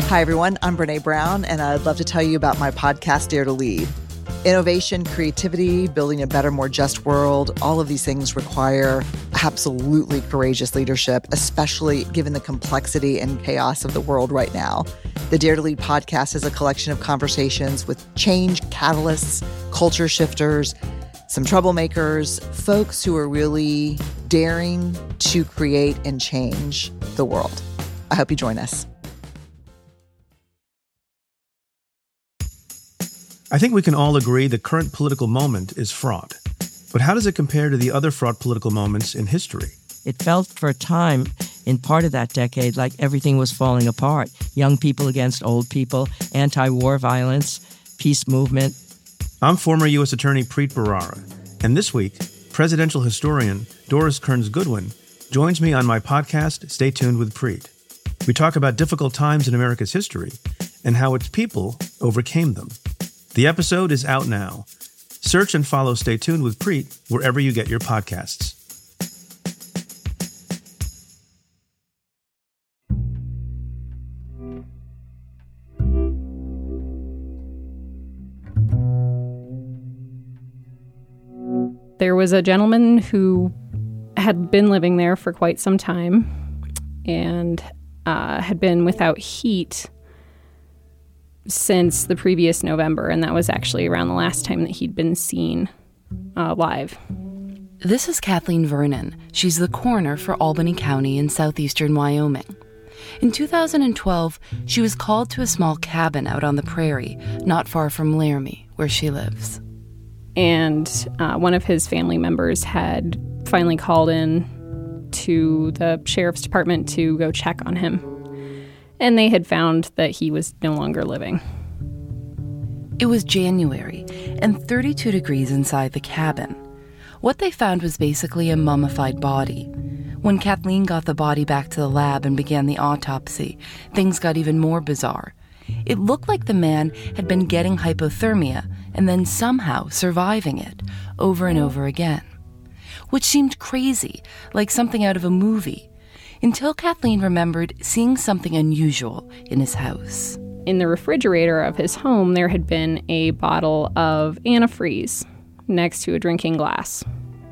Hi, everyone. I'm Brene Brown, and I'd love to tell you about my podcast, Dare to Lead. Innovation, creativity, building a better, more just world, all of these things require absolutely courageous leadership, especially given the complexity and chaos of the world right now. The Dare to Lead podcast is a collection of conversations with change catalysts, culture shifters, some troublemakers, folks who are really daring to create and change the world. I hope you join us. I think we can all agree the current political moment is fraught. But how does it compare to the other fraught political moments in history? It felt for a time, in part of that decade, like everything was falling apart. Young people against old people, anti-war violence, peace movement. I'm former U.S. Attorney Preet Bharara, and this week, presidential historian Doris Kearns Goodwin joins me on my podcast, Stay Tuned with Preet. We talk about difficult times in America's history and how its people overcame them. The episode is out now. Search and follow Stay Tuned with Preet wherever you get your podcasts. There was a gentleman who had been living there for quite some time and had been without heat since the previous November, and that was actually around the last time that he'd been seen live. This is Kathleen Vernon. She's the coroner for Albany County in southeastern Wyoming. In 2012, she was called to a small cabin out on the prairie, not far from Laramie, where she lives. And one of his family members had finally called in to the sheriff's department to go check on him. And they had found that he was no longer living. It was January and 32 degrees inside the cabin. What they found was basically a mummified body. When Kathleen got the body back to the lab and began the autopsy, things got even more bizarre. It looked like the man had been getting hypothermia and then somehow surviving it over and over again, which seemed crazy, like something out of a movie, until Kathleen remembered seeing something unusual in his house. In the refrigerator of his home, there had been a bottle of antifreeze next to a drinking glass.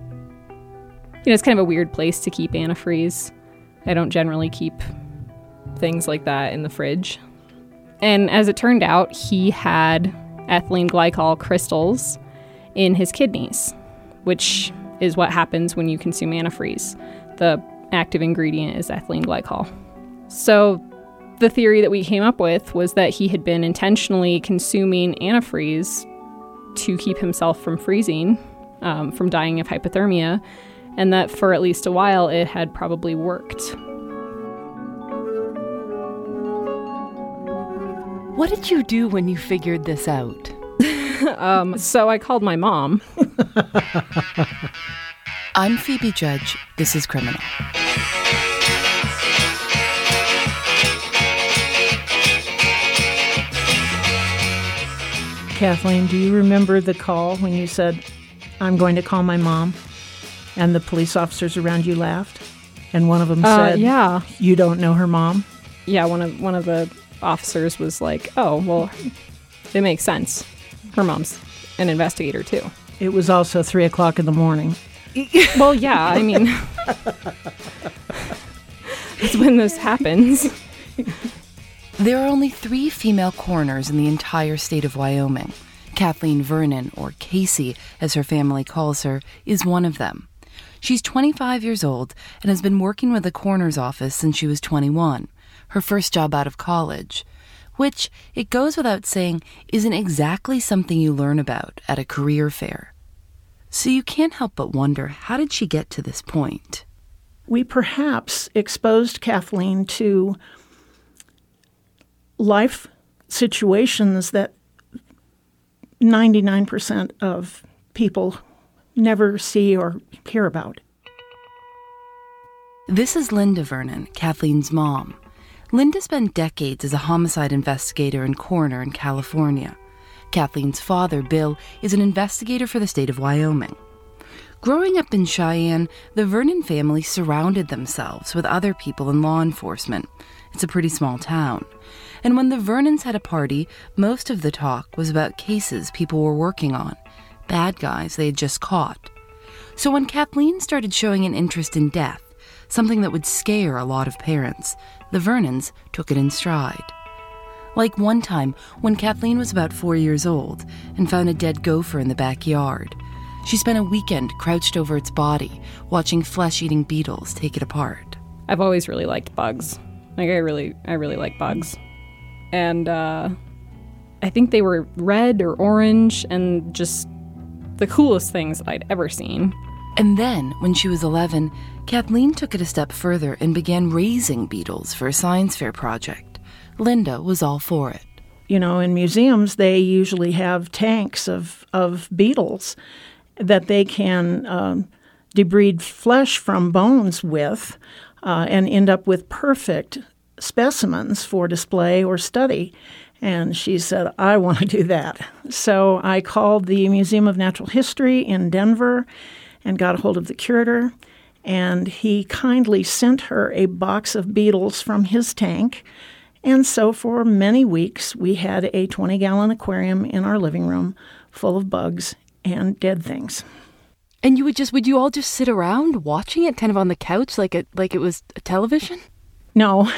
You know, it's kind of a weird place to keep antifreeze. I don't generally keep things like that in the fridge. And as it turned out, he had ethylene glycol crystals in his kidneys, which is what happens when you consume antifreeze. The active ingredient is ethylene glycol. So the theory that we came up with was that he had been intentionally consuming antifreeze to keep himself from freezing, from dying of hypothermia, and that for at least a while it had probably worked. What did you do when you figured this out? So I called my mom. I'm Phoebe Judge. This is Criminal. Kathleen, do you remember the call when you said, "I'm going to call my mom," and the police officers around you laughed? And one of them said, "Yeah, you don't know her mom?" Yeah, one of the officers was like, "Oh, well, it makes sense. Her mom's an investigator too." It was also 3 o'clock in the morning. Well, yeah, I mean, that's when this happens. There are only 3 female coroners in the entire state of Wyoming. Kathleen Vernon, or Casey, as her family calls her, is one of them. She's 25 years old and has been working with the coroner's office since she was 21, her first job out of college, which, it goes without saying, isn't exactly something you learn about at a career fair. So you can't help but wonder, how did she get to this point? We perhaps exposed Kathleen to life situations that 99% of people never see or hear about. This is Linda Vernon, Kathleen's mom. Linda spent decades as a homicide investigator and coroner in California. Kathleen's father, Bill, is an investigator for the state of Wyoming. Growing up in Cheyenne, the Vernon family surrounded themselves with other people in law enforcement. It's a pretty small town. And when the Vernons had a party, most of the talk was about cases people were working on, bad guys they had just caught. So when Kathleen started showing an interest in death, something that would scare a lot of parents, the Vernons took it in stride. Like one time when Kathleen was about 4 years old and found a dead gopher in the backyard. She spent a weekend crouched over its body, watching flesh-eating beetles take it apart. I've always really liked bugs. Like, I really like bugs. And I think they were red or orange and just the coolest things that I'd ever seen. And then, when she was 11, Kathleen took it a step further and began raising beetles for a science fair project. Linda was all for it. You know, in museums, they usually have tanks of beetles that they can debride flesh from bones with and end up with perfect specimens for display or study. And she said, I want to do that. So I called the Museum of Natural History in Denver and got a hold of the curator. And he kindly sent her a box of beetles from his tank. And so for many weeks, we had a 20-gallon aquarium in our living room full of bugs and dead things. And would you all just sit around watching it kind of on the couch like it was a television? No.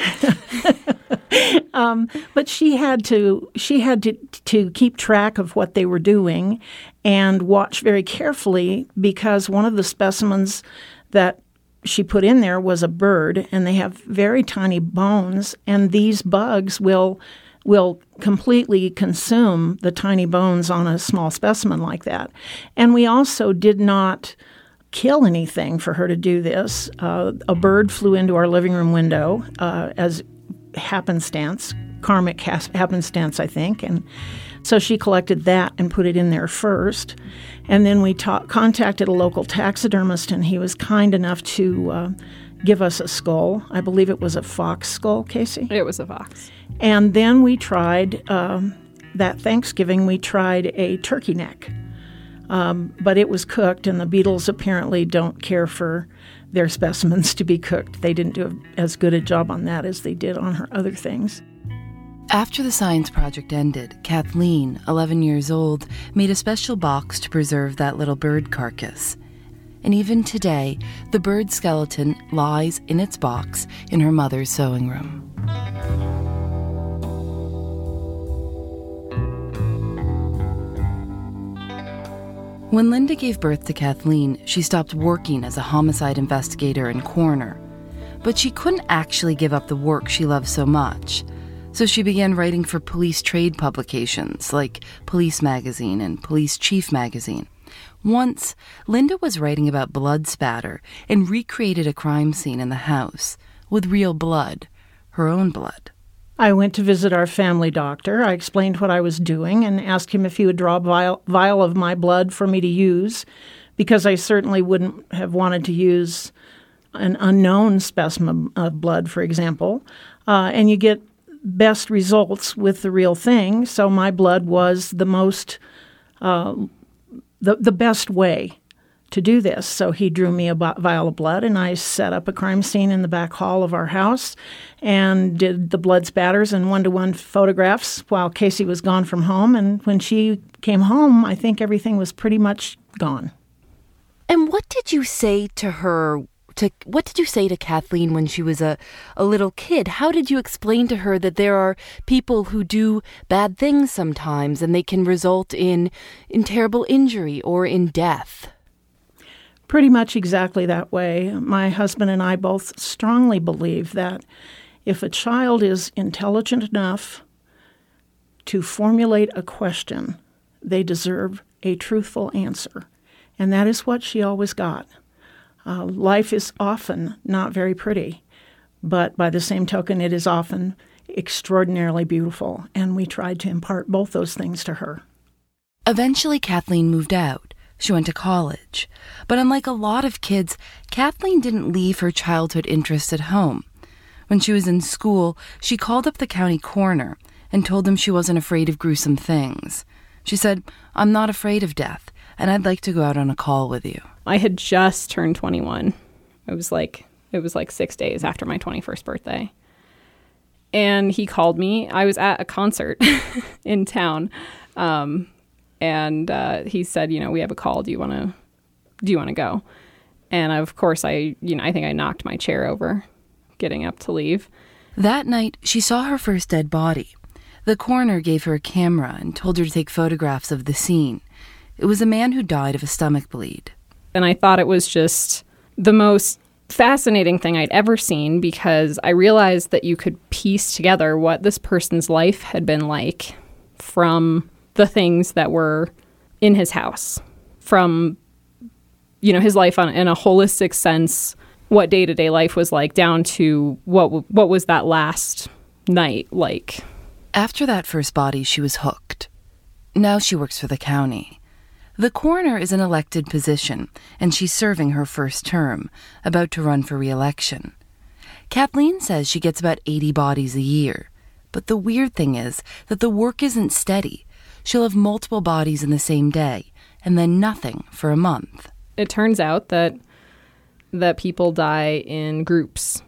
But she had to keep track of what they were doing and watch very carefully, because one of the specimens that she put in there was a bird, and they have very tiny bones, and these bugs will completely consume the tiny bones on a small specimen like that. And we also did not kill anything for her to do this. A bird flew into our living room window as happenstance, karmic happenstance, I think. And so she collected that and put it in there first. And then we contacted a local taxidermist, and he was kind enough to give us a skull. I believe it was a fox skull, Casey? It was a fox. And then we tried, that Thanksgiving, we tried a turkey neck. But it was cooked, and the beetles apparently don't care for their specimens to be cooked. They didn't do as good a job on that as they did on her other things. After the science project ended, Kathleen, 11 years old, made a special box to preserve that little bird carcass. And even today, the bird skeleton lies in its box in her mother's sewing room. When Linda gave birth to Kathleen, she stopped working as a homicide investigator and coroner. But she couldn't actually give up the work she loved so much. So she began writing for police trade publications like Police Magazine and Police Chief Magazine. Once, Linda was writing about blood spatter and recreated a crime scene in the house with real blood, her own blood. I went to visit our family doctor. I explained what I was doing and asked him if he would draw a vial of my blood for me to use, because I certainly wouldn't have wanted to use an unknown specimen of blood, for example. And you get best results with the real thing, so my blood was the most, the best way to do this. So he drew me a vial of blood, and I set up a crime scene in the back hall of our house and did the blood spatters and one-to-one photographs while Casey was gone from home. And when she came home, I think everything was pretty much gone. And what did you say to her? What did you say to Kathleen when she was a little kid? How did you explain to her that there are people who do bad things sometimes and they can result in terrible injury or in death? Pretty much exactly that way. My husband and I both strongly believe that if a child is intelligent enough to formulate a question, they deserve a truthful answer. And that is what she always got. Life is often not very pretty, but by the same token, it is often extraordinarily beautiful, and we tried to impart both those things to her. Eventually, Kathleen moved out. She went to college. But unlike a lot of kids, Kathleen didn't leave her childhood interests at home. When she was in school, she called up the county coroner and told him she wasn't afraid of gruesome things. She said, "I'm not afraid of death, and I'd like to go out on a call with you." I had just turned 21. It was like 6 days after my 21st birthday. And he called me. I was at a concert in town. And he said, we have a call. Do you want to go? And of course, I think I knocked my chair over getting up to leave. That night, she saw her first dead body. The coroner gave her a camera and told her to take photographs of the scene. It was a man who died of a stomach bleed. And I thought it was just the most fascinating thing I'd ever seen, because I realized that you could piece together what this person's life had been like from the things that were in his house, from his life in a holistic sense, what day-to-day life was like, down to what was that last night like. After that first body, she was hooked. Now she works for the county. The coroner is an elected position, and she's serving her first term, about to run for re-election. Kathleen says she gets about 80 bodies a year. But the weird thing is that the work isn't steady. She'll have multiple bodies in the same day, and then nothing for a month. It turns out that people die in groups.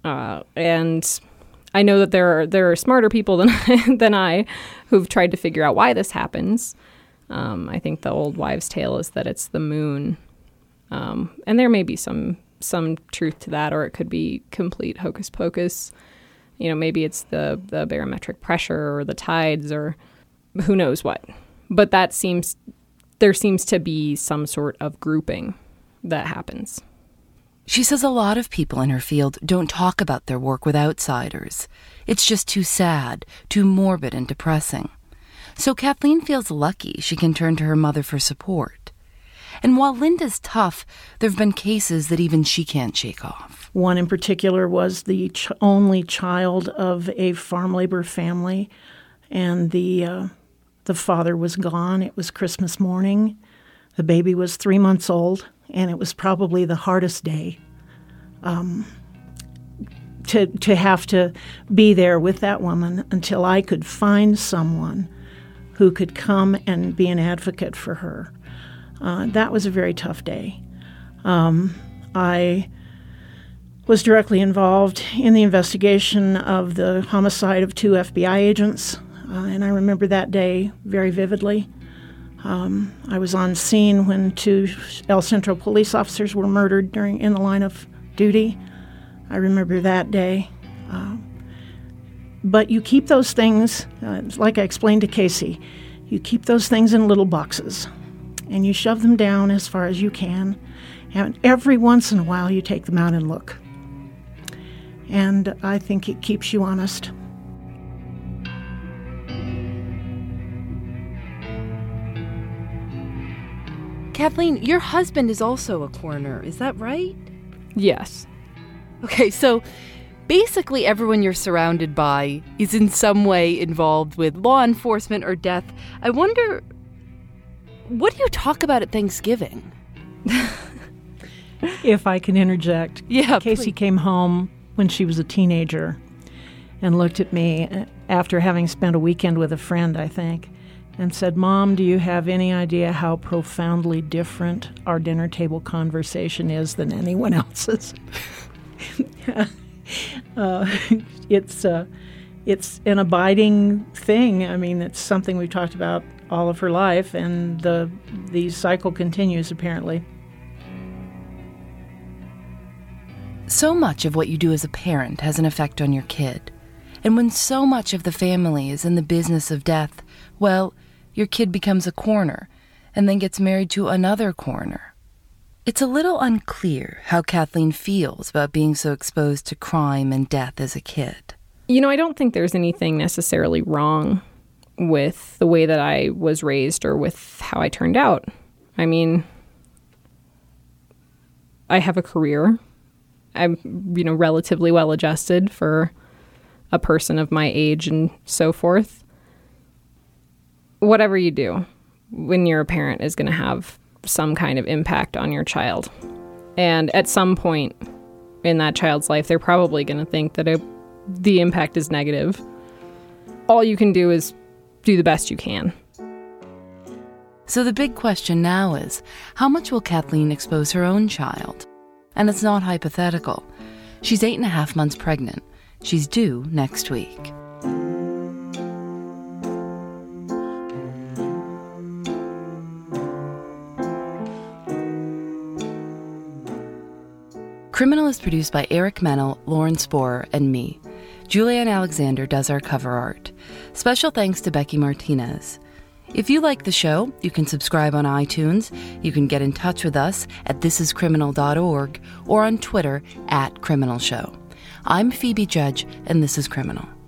And I know that there are smarter people than I who've tried to figure out why this happens. I think the old wives' tale is that it's the moon. And there may be some truth to that, or it could be complete hocus pocus. Maybe it's the barometric pressure or the tides or who knows what. But there seems to be some sort of grouping that happens. She says a lot of people in her field don't talk about their work with outsiders. It's just too sad, too morbid and depressing. So Kathleen feels lucky she can turn to her mother for support. And while Linda's tough, there have been cases that even she can't shake off. One in particular was the only child of a farm labor family, and the father was gone. It was Christmas morning. The baby was 3 months old, and it was probably the hardest day to have to be there with that woman until I could find someone who could come and be an advocate for her. That was a very tough day. I was directly involved in the investigation of the homicide of 2 FBI agents, and I remember that day very vividly. I was on scene when 2 El Centro police officers were murdered in the line of duty. I remember that day. But you keep those things, like I explained to Casey, you keep those things in little boxes, and you shove them down as far as you can, and every once in a while you take them out and look. And I think it keeps you honest. Kathleen, your husband is also a coroner, is that right? Yes. Okay, so basically everyone you're surrounded by is in some way involved with law enforcement or death. I wonder, what do you talk about at Thanksgiving? If I can interject. Yeah, Casey please. came home when she was a teenager and looked at me after having spent a weekend with a friend, I think, and said, "Mom, do you have any idea how profoundly different our dinner table conversation is than anyone else's?" It's an abiding thing. I mean, it's something we've talked about all of her life, and the cycle continues, apparently. So much of what you do as a parent has an effect on your kid. And when so much of the family is in the business of death, well, your kid becomes a coroner and then gets married to another coroner. It's a little unclear how Kathleen feels about being so exposed to crime and death as a kid. I don't think there's anything necessarily wrong with the way that I was raised or with how I turned out. I mean, I have a career. I'm, relatively well adjusted for a person of my age and so forth. Whatever you do when you're a parent is going to have some kind of impact on your child. And at some point in that child's life, they're probably going to think that the impact is negative. All you can do is do the best you can. So the big question now is, how much will Kathleen expose her own child? And it's not hypothetical. She's 8.5 months pregnant. She's due next week. Criminal is produced by Eric Mennel, Lauren Sporer, and me. Julianne Alexander does our cover art. Special thanks to Becky Martinez. If you like the show, you can subscribe on iTunes. You can get in touch with us at thisiscriminal.org or on Twitter @CriminalShow. I'm Phoebe Judge, and this is Criminal.